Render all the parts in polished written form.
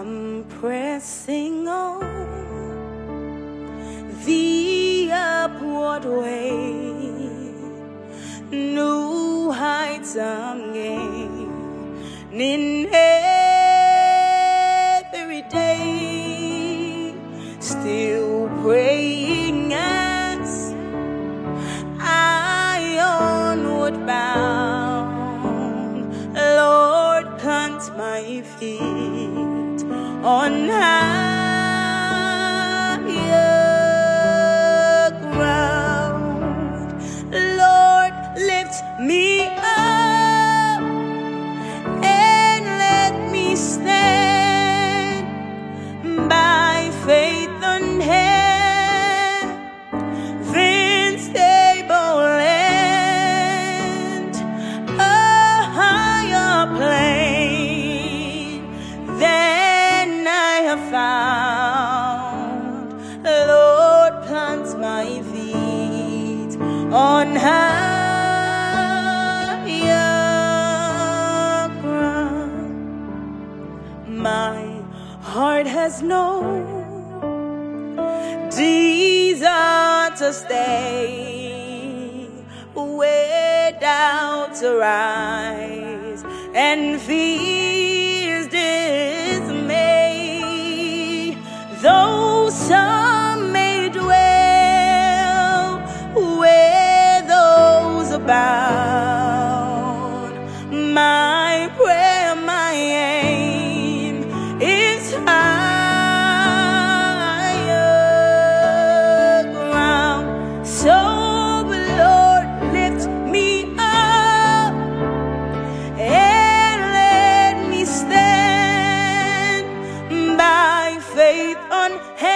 I'm pressing on the upward way, new heights I'm gaining every day, still praying as I onward bound. Lord, plant my feet on higher ground. Lord, lift me up and let me stand by faith unheaven's stable land, a higher plane than I have found. Lord, plant my feet on higher ground. My heart has known desire to stay, where doubts arise and fears dismay. Though some may dwell where those abound, my prayer, my aim is higher ground. So, Lord, lift me up and let me stand by faith on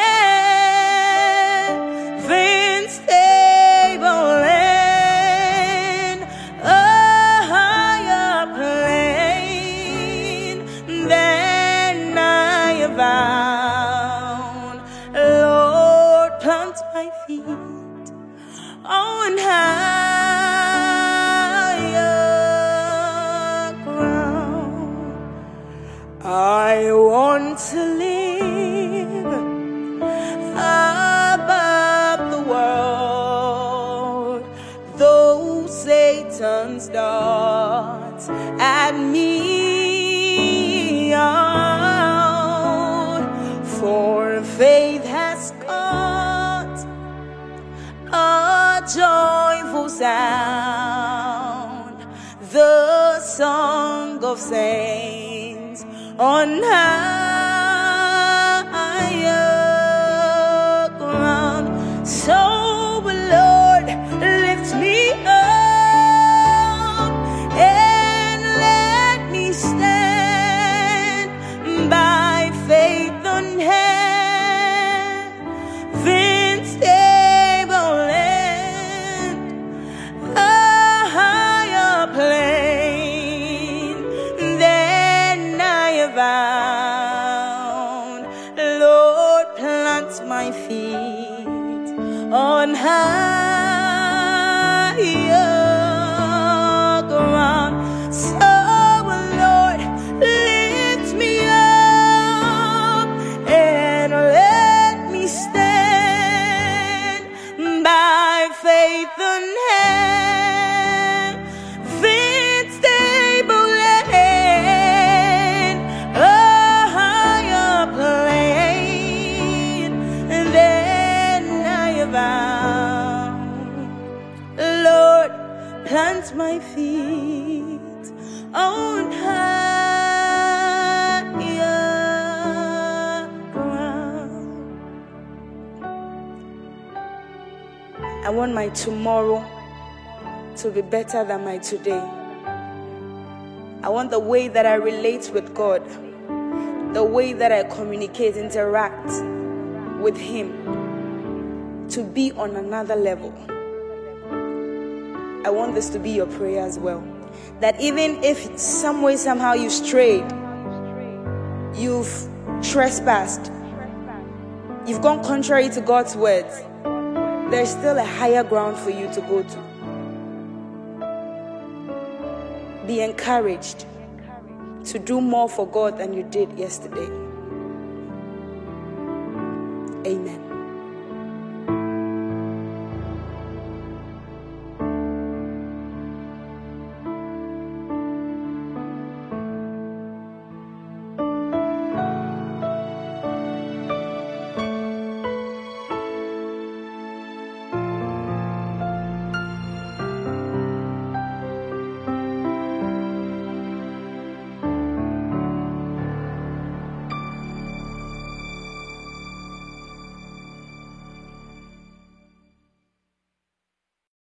heaven's stable land, a higher plane than I have found. Lord, plant my feet on higher ground. I want to live above the world, though Satan's darts at me out. For faith has got a joyful sound, the song of saints on higher ground. So, Lord, lift me up and let me stand by faith on heaven's stable land, a higher plane than I have found. Lord, plant my feet on higher ground. So, Lord, lift me up and let me stand by faith unheaven's stable land, a higher plane than I have found. Lord, plant my feet on higher ground. I want my tomorrow to be better than my today. I want the way that I relate with God, the way that I communicate, interact with Him, to be on another level. I want this to be your prayer as well. That even if some way, somehow you strayed, you've trespassed, you've gone contrary to God's words, there's still a higher ground for you to go to. Be encouraged to do more for God than you did yesterday. Amen.